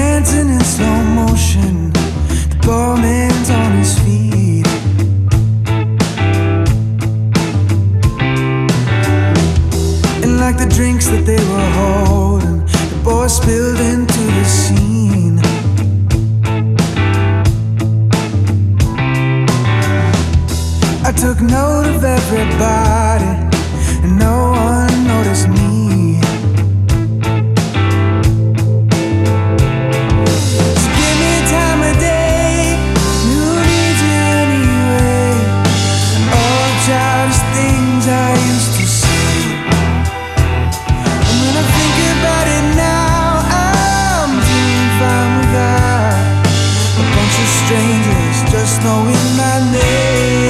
dancing in slow motion. The barman's on his feet. And like the drinks that they were holding, the boy spilled into the scene. I took note of everybody, and no one noticed me. So give me time of day, who needs you anyway? All childish things I used to say. And when I think about it now, I'm doing fine without a bunch of strangers just knowing my name.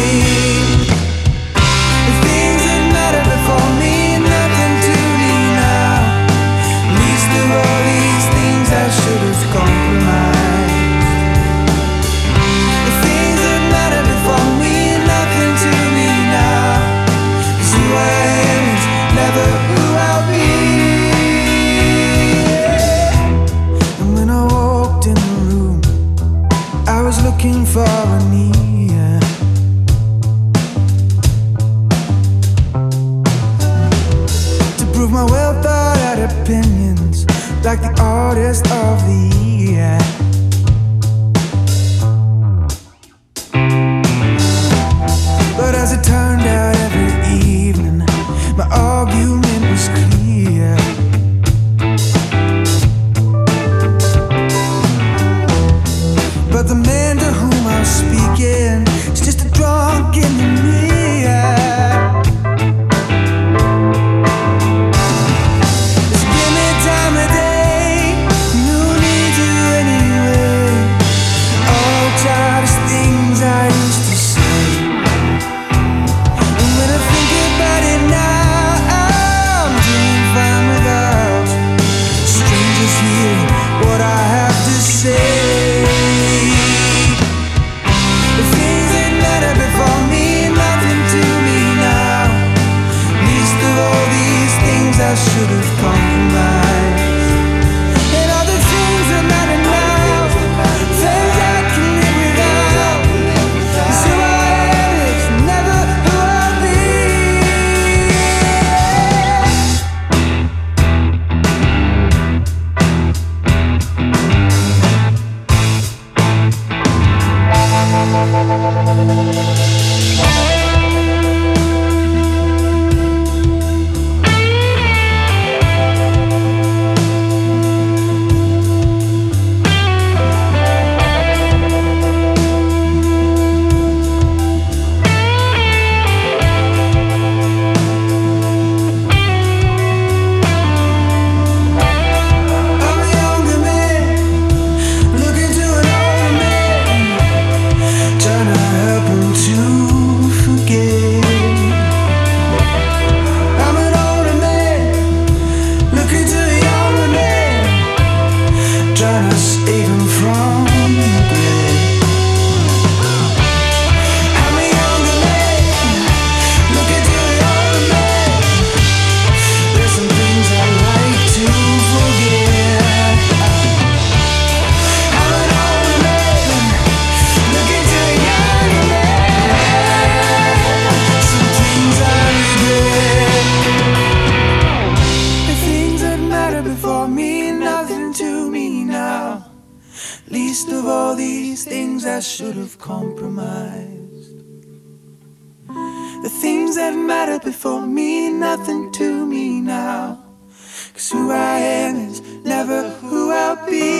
Looking for an ear to prove my well thought out opinions, like the artist of the year. But as it turned out, every evening my argument was clear. But the man to whom I'm speaking is just a drunk in the mirror. Just give me time of day, who needs you anyway? All childish things I used to say. And when I think about it now, I'm doing fine without strangers hearing what I have to say. I should have compromised. And all the things that matter now, things I can live without. 'Cause who I am is never who I'll be. Least of all these things I should have compromised. The things that mattered before mean nothing to me now. 'Cause who I am is never who I'll be.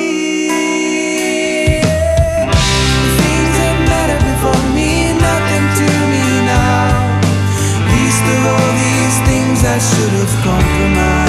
The things that mattered before mean nothing to me now. Least of all these things I should have compromised.